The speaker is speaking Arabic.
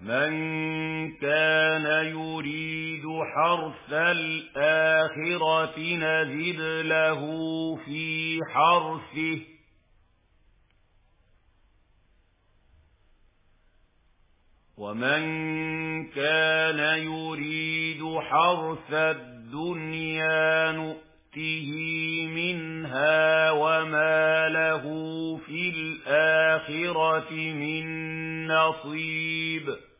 من كان يريد حرث الآخرة نزد له في حرثه ومن كان يريد حرث الدنيا نؤته منها وما له في الآخرة من نصيب